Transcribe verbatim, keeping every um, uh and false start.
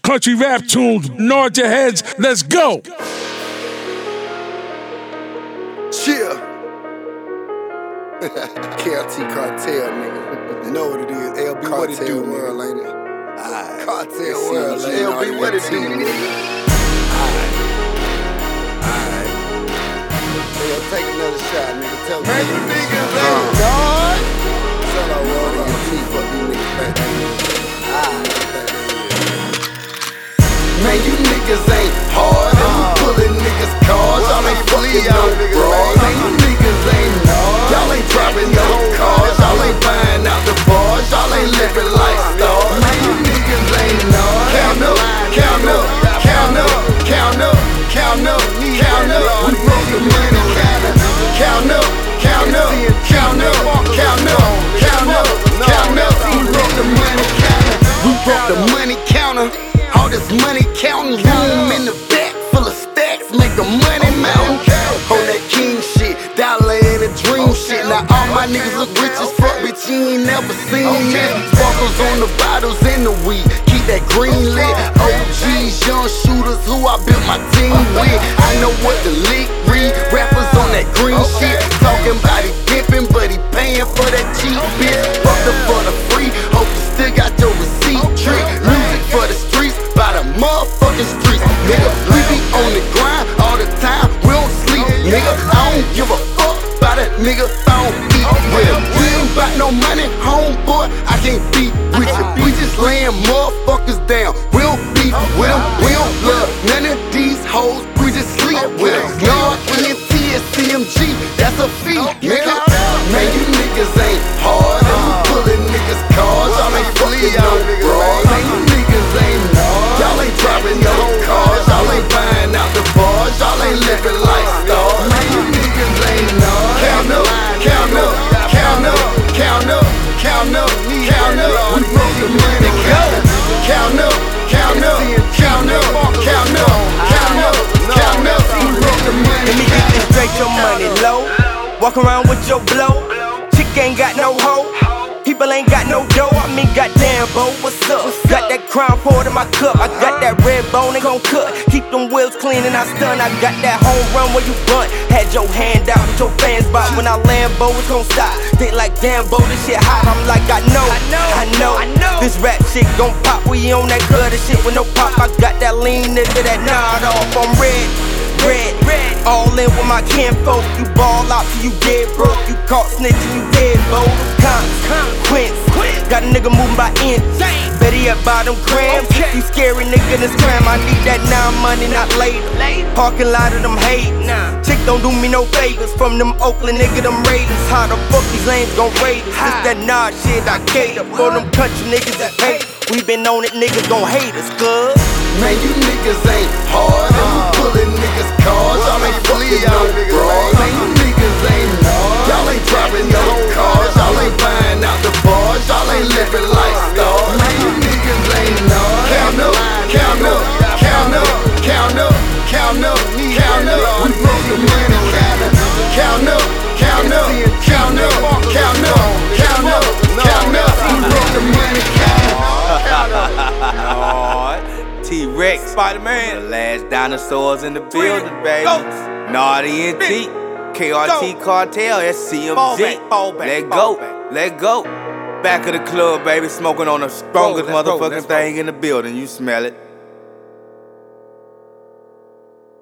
country rap tunes. Nod your heads, let's go. Chill. K L T Cartel, nigga. You know what it is. L B, Cartel what it do, world, nigga? Ain't it? Alright. Cartel world, L B, what it do, nigga? Alright. Alright. Hey, take another shot, nigga. Tell me. Man, you niggas ain't God. Tell our world and your teeth, fuck you niggas back there. Alright. Man, you niggas ain't hard. And we pulling niggas cars. Y'all ain't fucking no bras. Man, you niggas ain't hard. Y'all ain't driving no cars. Y'all ain't buying out the bars. Y'all ain't living like stars. Man, you niggas ain't hard. Count up, count up, count up, count up, count up, count up. We broke the money counter. Count up, count up, count up, count up, count up, count up. We broke the money counter. We broke the money counter. All this money counting, room in the back full of stacks, make a money mountain. Hold that king shit, dollar in a dream shit. Now all my niggas look rich as fuck, bitch, you ain't never seen that. Sparkles on the bottles and the weed, keep that green lit. O Gs, young shooters who I built my team with. I know what the league read, rappers on that green shit. Talking about he pimping, but he paying for that cheap bitch. Fucked up for the free, hope you still got your receipt trick. Music for the streets, by the motherfucking streets, nigga. We be on the grind all the time, we don't sleep, nigga. I don't give a fuck about that nigga, I don't eat with him. We ain't bout no money, homeboy, I can't beat with you. We just laying motherfuckers down, we don't beef with them. We don't love none of these hoes, we just sleep with them. Y'all E N T and C M G, that's a fee, nigga. Man, you niggas ain't hard, and we pulling niggas cars. Y'all ain't fucking no bras. Man, you niggas ain't hard. Y'all ain't driving no cars. Y'all ain't buying out the bars. Y'all ain't living like stars. Man, you niggas ain't hard. Count up, count up, count up, count up, count up, count up. We broke the money counter. Count up, count up, count up, count up, count up, count up. We broke the money. Let me get this straight, your money low. Walk around with your blow. Chick ain't got no hoe. People ain't got no dough. I mean, goddamn, bo, what's up? Got that crown poured in my cup. I got that red bone and gon' cut. Keep them wheels clean and I stun. I got that home run where you bunt. Had your hand out with your fans spot. When I land, bo, it's gon' stop. Think like, damn, bo, this shit hot. I'm like, I know, I know, I know. This rap shit gon' pop. We on that gutter shit with no pop. I got that lean into that nod off. I'm red. Red, red, all in with my kinfolk. You ball out till you dead broke. You caught snitching, you dead, bo. Consequence, got a nigga moving by inch. Better yet by them grams. You scary nigga in this cram. I need that now money, not later. Parking lot of them hate. Chick don't do me no favors. From them Oakland nigga, them Raiders. How the fuck these lanes gon' rate us? This that nah shit I cater for them country niggas that hate. We been on it, niggas gon' hate us, cuz. Man, you niggas ain't hard, and we pulling niggas cars. Y'all ain't fucking no bras. Man, you niggas ain't hard. Y'all ain't driving no cars. Y'all ain't buying out the bars. Y'all ain't living like stars. Man, you niggas ain't hard. Count up, count up, count up, count up, count up, count up. We broke the money counter. Count up, count up, count up, count up, count up, count up. We broke the money counter. T-Rex, Spider-Man, the last dinosaurs in the building, baby. Naughty E N T, K R T Cartel, that's C M G. Let go, let go. Back of the club, baby, smoking on the strongest motherfucking thing in the building. You smell it.